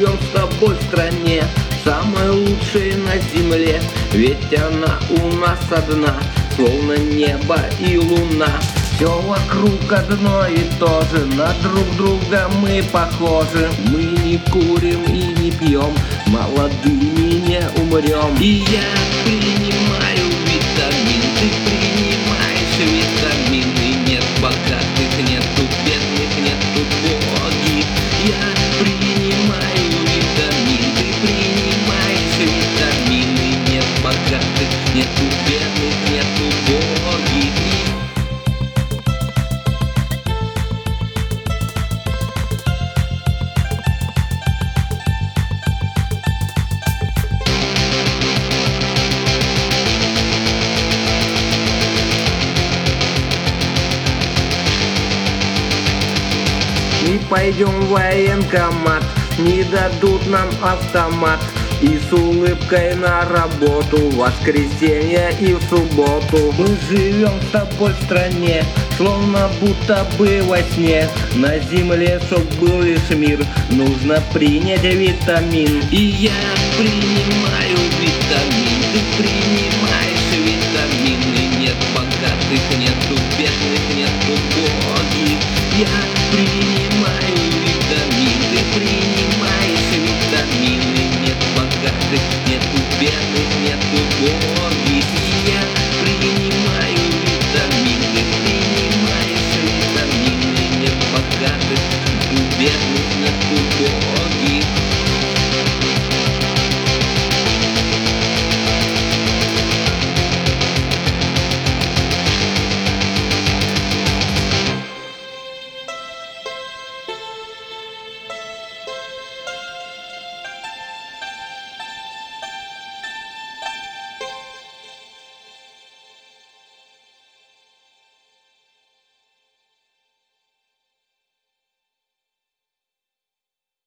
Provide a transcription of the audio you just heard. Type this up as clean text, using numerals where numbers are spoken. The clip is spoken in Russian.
живем с тобой в стране, самой лучшей на земле. Ведь она у нас одна, словно небо и луна. Все вокруг одно и то же, на друг друга мы похожи. Мы не курим и не пьем, молодыми не умрем. И я принимаю витамин, ты принимаешь витамины. Нет богатых, нету бедных, нету боги. Я принимаю витамин, ты принимаешь витамины. Нет богатых, нету бедных, нету боги. Мы пойдем в военкомат, не дадут нам автомат. И с улыбкой на работу, в воскресенье и в субботу. Мы живем с тобой в стране, словно будто бы во сне. На земле, чтоб был лишь мир, нужно принять витамин. И я принимаю витамин, ты принимаешь витамины. Нет богатых, нету бедных, нету боги. Я принимаю